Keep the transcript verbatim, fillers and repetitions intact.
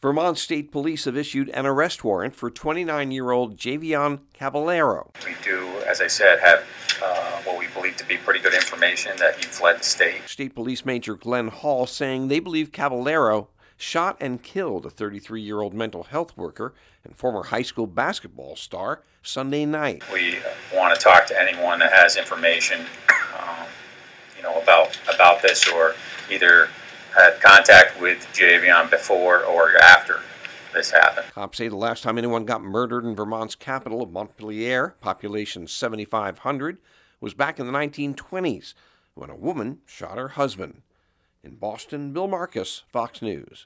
Vermont State Police have issued an arrest warrant for twenty-nine-year-old Javion Caballero. We do, as I said, have uh, what we believe to be pretty good information that he fled the state. State Police Major Glenn Hall saying they believe Caballero shot and killed a thirty-three-year-old mental health worker and former high school basketball star Sunday night. We want to talk to anyone that has information, um, you know, about about this, or either had contact with Javion before or after this happened. Cops say the last time anyone got murdered in Vermont's capital of Montpelier, population seventy-five hundred, was back in the nineteen twenties when a woman shot her husband. In Boston, Bill Marcus, Fox News.